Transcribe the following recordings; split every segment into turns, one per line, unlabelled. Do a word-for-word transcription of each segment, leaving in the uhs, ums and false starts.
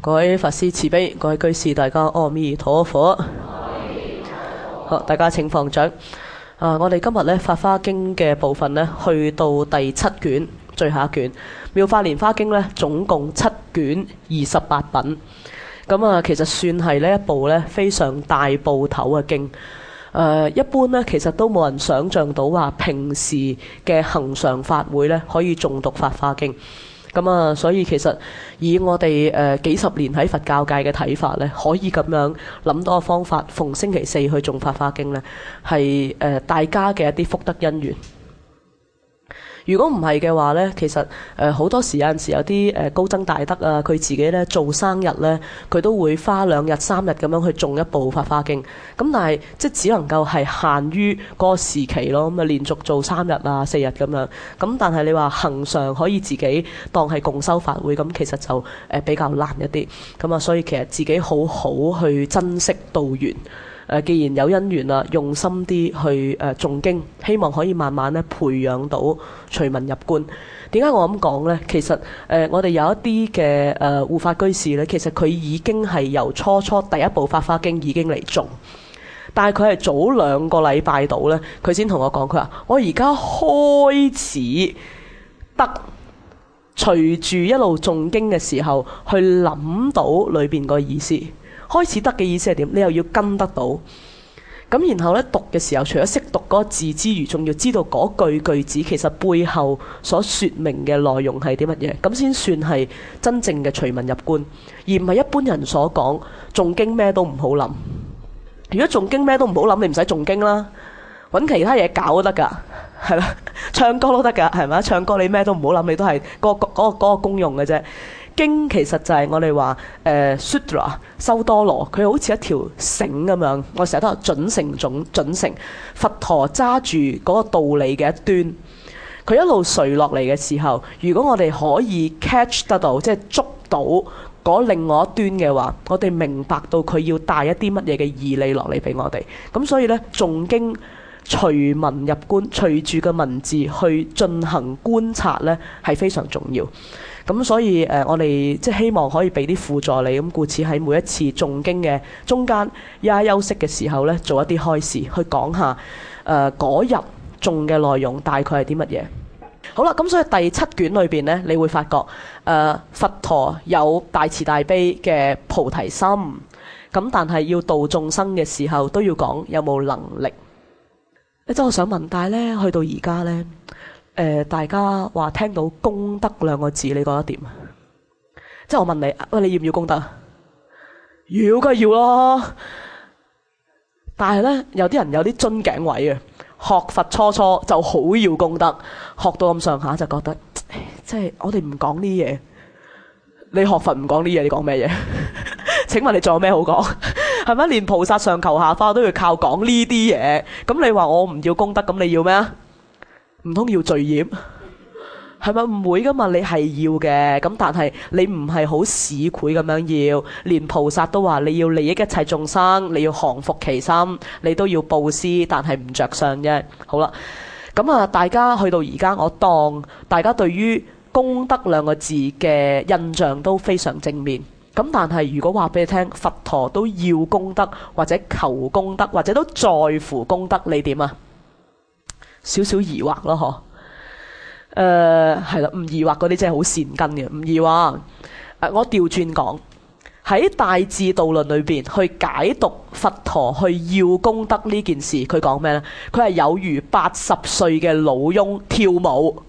各位法師慈悲，各位居士大家阿彌陀佛。好，大家請放掌。啊，我哋今日咧《法華經》嘅部分咧，去到第七卷最後一卷《妙法蓮華經》咧，總共七卷二十八品。咁啊，其實算係呢一部咧非常大部頭嘅經。誒、呃，一般咧其實都冇人想像到話平時嘅恆常法會咧可以誦讀《法華經》。咁啊，所以其實以我哋誒、呃、幾十年喺佛教界嘅睇法咧，可以咁樣諗到個方法，逢星期四去誦法華經咧，係誒、呃、大家嘅一啲福德因緣。如果唔係嘅話咧，其實誒好、呃、多時有陣時有啲誒高僧大德啊，佢自己咧做生日咧，佢都會花兩日三日咁樣去誦一部法華經。咁但係即係只能夠係限於嗰個時期咯，咁啊連續做三日啊四日咁樣。咁但係你話恆常可以自己當係共修法會，咁其實就誒比較難一啲。咁啊，所以其實自己好好去珍惜道緣。誒，既然有因緣啦，用心啲去誒誦經，希望可以慢慢咧培養到隨文入觀。點解我咁講呢？其實誒、呃，我哋有一啲嘅誒護法居士咧，其實佢已經係由初初第一部法華經已經嚟誦，但係佢係早兩個禮拜到咧，佢先同我講，佢話我而家開始得隨住一路誦經嘅時候，去諗到裏邊個意思。開始得嘅意思係點？你又要跟得到，咁然後咧讀嘅時候，除咗識讀嗰個字之餘，仲要知道嗰句句子其實背後所說明嘅內容係啲乜嘢，咁先算係真正嘅隨文入觀，而唔係一般人所講誦經咩都唔好諗。如果誦經咩都唔好諗，你唔使誦經啦，揾其他嘢搞都得㗎，係啦，唱歌都得㗎，係咪？唱歌你咩都唔好諗，你都係嗰嗰個嗰個功用嘅啫。經其實就係我哋話誒 Sutra 修多羅，佢好似一條繩咁樣，我成日都話準繩總準繩，佛陀揸住嗰個道理嘅一端，佢一路垂落嚟嘅時候，如果我哋可以 catch 得到，即係捉到嗰另外一端嘅話，我哋明白到佢要帶一啲乜嘢嘅義理落嚟俾我哋。咁所以呢，誦經隨文入觀，隨住個文字去進行觀察呢，係非常重要。咁所以誒、呃，我哋即係希望可以俾啲輔助你，咁故此喺每一次誦經嘅中間，一休息嘅時候咧，做一啲開示，去講下誒嗰日誦嘅內容大概係啲乜嘢。好啦，咁所以第七卷裏邊咧，你會發覺誒、呃、佛陀有大慈大悲嘅菩提心，咁但係要度眾生嘅時候，都要講有冇能力。即係我想問，但係咧去到而家咧。誒、呃，大家話聽到功德兩個字，你覺得點啊？即係我問你，喂，你要唔要功德？要梗係要咯。但係咧，有啲人有啲樽頸位啊，學佛初初就好要功德，學到咁上下就覺得，即係我哋唔講呢嘢。你學佛唔講呢嘢，你講咩嘢？請問你仲有咩好講？係咪連菩薩上求下化都要靠講呢啲嘢？咁你話我唔要功德，咁你要咩啊？唔通要罪業？係咪唔會噶嘛？你係要嘅，咁但係你唔係好市儈咁樣要，連菩薩都話你要利益一切眾生，你要降伏其心，你都要布施，但係唔着相啫。好啦，咁啊，大家去到而家，我當大家對於功德兩個字嘅印象都非常正面。咁但係如果話俾你聽，佛陀都要功德，或者求功德，或者都在乎功德，你點啊？少少疑惑咯，嗬、呃？誒，係啦，唔疑惑嗰啲真係好善根嘅，唔疑惑。誒、呃，我調轉講，喺大智度論裏邊去解讀佛陀去要功德呢件事，佢講咩呢？佢係有如八十歲嘅老翁跳舞，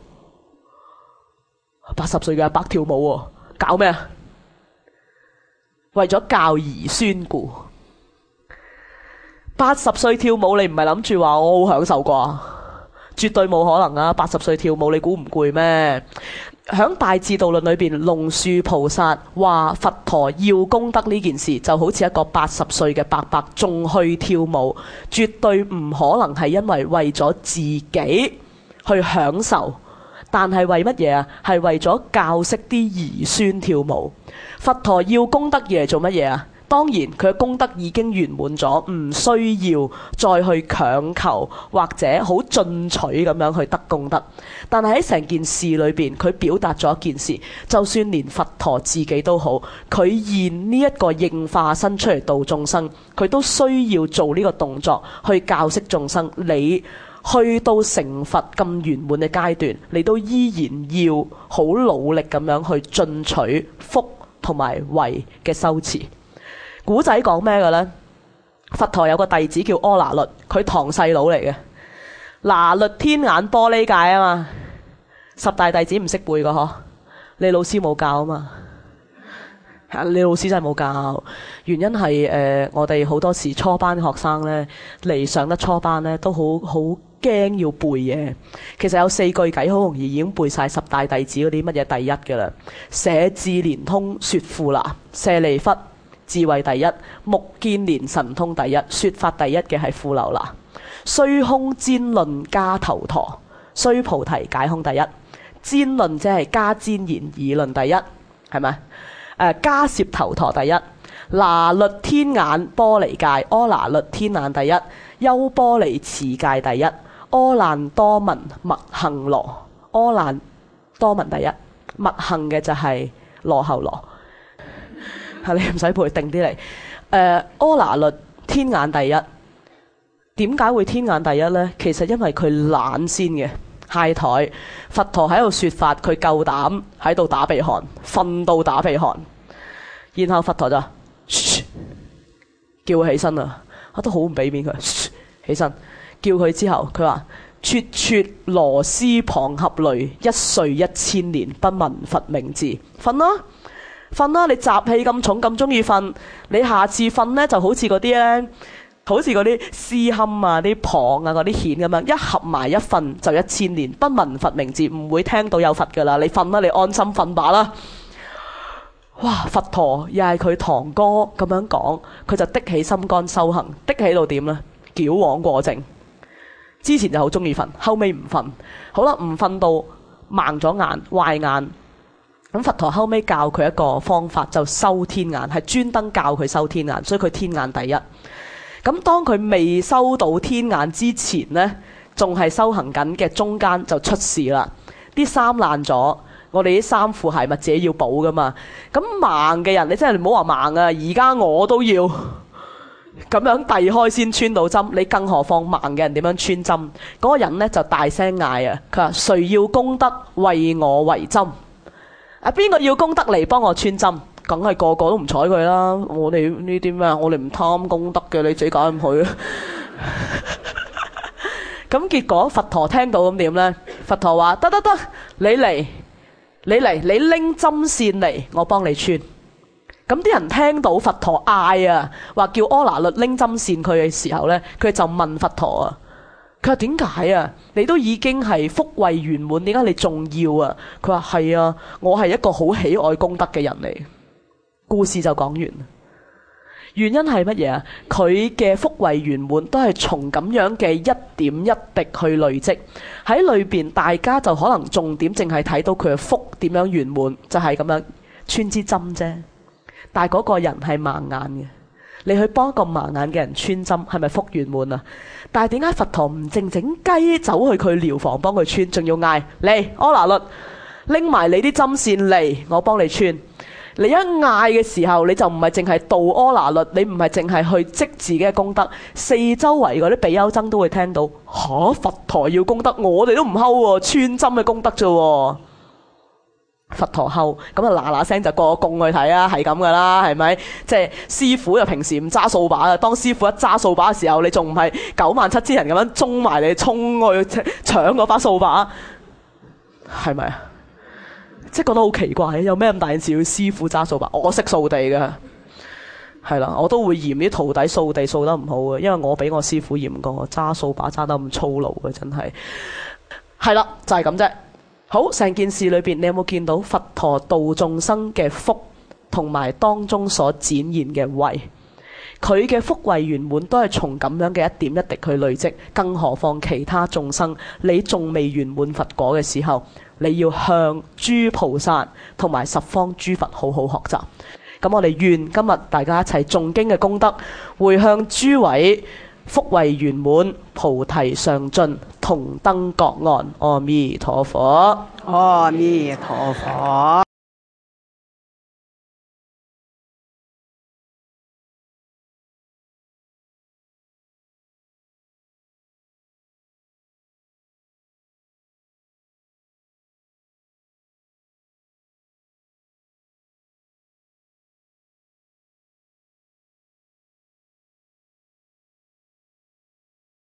八十歲嘅阿伯跳舞喎，搞咩啊？為咗教兒孫故。八十歲跳舞，你唔係諗住話我好享受啩？絕對冇可能啊！八十歲跳舞，你估唔攰咩？響大智度論裏邊，龍樹菩薩話佛陀要功德呢件事，就好似一個八十歲嘅伯伯仲去跳舞，絕對唔可能係因為為咗自己去享受，但係為乜嘢啊？係為咗教識啲兒孫跳舞。佛陀要功德而嚟做乜嘢啊？ 當然佢嘅功德已經圓滿咗，唔需要再去強求或者好進取咁樣去得功德。但係喺成件事裏邊，佢表達咗一件事，就算連佛陀自己都好，佢現呢一個應化身出嚟度眾生，佢都需要做呢個動作去教識眾生。你去到成佛咁圓滿嘅階段，你都依然要好努力咁樣去進取福同埋慧嘅修持。古仔講咩嘅呢？佛陀有個弟子叫阿那律，佢堂細佬嚟嘅。那律天眼玻璃戒啊嘛，十大弟子唔識背個嗬，你老師冇教啊嘛。你老師真係冇教，原因係誒、呃，我哋好多時初班學生呢，嚟上得初班呢，都好好驚要背嘢。其實有四句偈好容易已經背晒十大弟子嗰啲乜嘢第一㗎啦。舍智連通說富那，舍利弗智慧第一，目犍連神通第一，說法第一嘅係富樓那。須空瞻論迦頭陀，須菩提解空第一。瞻論即係迦旃延議論第一，係咪？誒迦葉頭陀第一。那律天眼玻璃戒，阿那律天眼第一。優波離持戒第一。阿難多聞密行羅，阿難多聞第一。密行嘅就係羅睺羅。你唔使背，定啲嚟。誒、呃，阿那律天眼第一，點解會天眼第一呢？其實因為佢懶先嘅，懈怠。佛陀喺度說法，佢夠膽喺度打鼻鼾，瞓到打鼻鼾。然後佛陀就噓叫佢起身啊，我都好唔俾面佢，起身叫佢之後，佢話：撮撮羅斯旁合類，一睡一千年，不聞佛名字。瞓啦！瞓啦！你習氣咁重，咁中意瞓，你下次瞓呢就好似嗰啲呢，好似嗰啲絲堪啊、啲蚌啊、嗰啲蜆咁樣，一合埋一瞓就一千年，不聞佛名字，唔會聽到有佛噶啦。你瞓啦，你安心瞓吧啦。哇！佛陀又係佢堂哥咁樣講，佢就的起心肝修行，的起到點呢？矯枉過正。之前就好中意瞓，後尾唔瞓。好啦，唔瞓到盲咗眼、壞眼。咁佛陀後尾教佢一個方法，就修天眼，係專登教佢修天眼，所以佢天眼第一。咁當佢未收到天眼之前呢，仲係修行緊嘅中間就出事啦。啲衫爛咗，我哋啲衫褲鞋襪自己要補噶嘛。咁盲嘅人，你真係唔好話盲啊！而家我都要咁樣遞開先穿到針，你更何況盲嘅人點樣穿針？嗰、那個人呢，就大聲嗌啊！佢話：誰要功德為我為針？啊！邊個要功德嚟幫我穿針？梗係個個都唔睬佢啦！我哋呢啲咩？我哋唔貪功德嘅，你自己搞唔去。咁結果佛陀聽到咁點呢？佛陀話：得得得，你嚟，你嚟，你拎針線嚟，我幫你穿。咁啲人聽到佛陀嗌啊，話叫阿那律拎針線佢嘅時候呢，佢就問佛陀啊。佢話點解啊？你都已經係福慧圓滿，點解你仲要啊？佢話係啊，我係一個好喜愛功德嘅人嚟。故事就講完。原因係乜嘢啊？佢嘅福慧圓滿都係從咁樣嘅一點一滴去累積喺裏邊，大家就可能重點淨係睇到佢嘅福點樣圓滿，就係咁樣穿支針啫。但係嗰個人係盲眼嘅。你去幫一個盲眼嘅人穿針，係咪福圓滿啊？但係點解佛陀唔靜靜雞走去佢寮房幫佢穿，仲要嗌嚟阿那律拎埋你啲針線嚟，我幫你穿。你一嗌嘅時候，你就唔係淨係度阿那律，你唔係淨係去積自己嘅功德，四周圍嗰啲比丘僧都會聽到吓，佛陀要功德，我哋都唔睺喎，穿針嘅功德啫。佛陀後咁啊嗱嗱聲就過供去睇啊，係咁噶啦，係咪？即係師傅又平時唔揸掃把啊，當師傅一揸掃把嘅時候，你仲唔係九萬七千人咁樣衝埋你，衝去搶嗰把掃把，係咪啊？即係覺得好奇怪，有咩咁大件事要師傅揸掃把？我識掃地嘅，係啦，我都會嫌啲徒弟掃地掃得唔好嘅，因為我俾我師傅嫌過，揸掃把揸得咁粗魯嘅，真係係啦，就係咁啫。好，成件事裏邊，你有冇見到佛陀度眾生嘅福，同埋當中所展現嘅慧？佢嘅福慧圓滿都係從咁樣嘅一點一滴去累積，更何況其他眾生，你仲未圓滿佛果嘅時候，你要向諸菩薩同埋十方諸佛好好學習。 咁我哋願今日大家一齊誦經嘅功德，回向諸位福慧圓滿、菩提上進、同登各岸。阿彌陀佛，
阿彌陀佛。